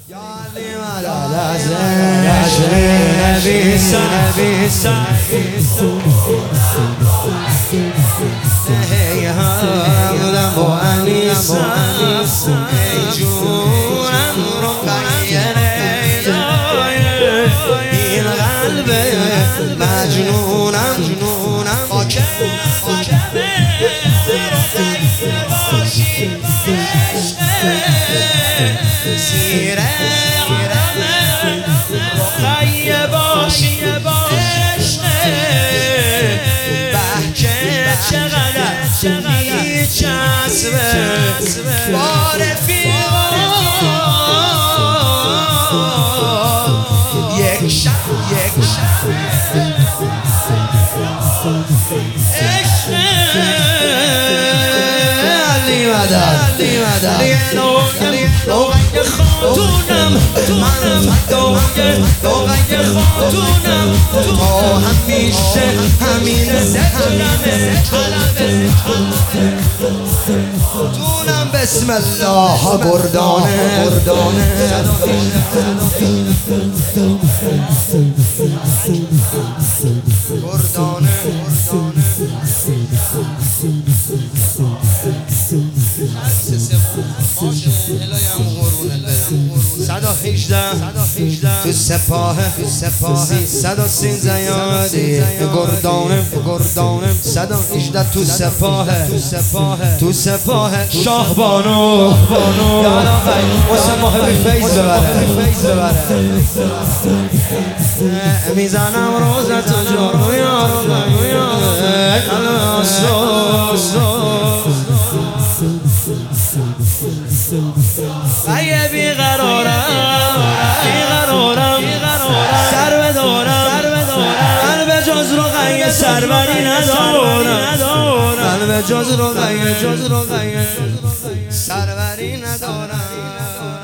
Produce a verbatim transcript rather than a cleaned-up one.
مجنونم جنونم سیره رقیه باشی بحکه چقدر هیچ عصبه با رفیقا یک شب یک شب عشق علی مدد علی مدد روغن خاتونم من فدای روغن خاتونم تا همیشه همین ذکرمه خاتونم بسم الله بردانه بردانه بردانه صد و هجده تو سپاه صد و سیزده یادی گردانه گردانه صد و هجده تو سپاه تو سپاه شاه بانو واسه ماه بی فیض ببره میزنم روزه تو جارو یارو اگه بیقرارم بیقرارم سر بدارم قلب جز رو غیه سربری ندارم قلب جز رو غیه سربری ندارم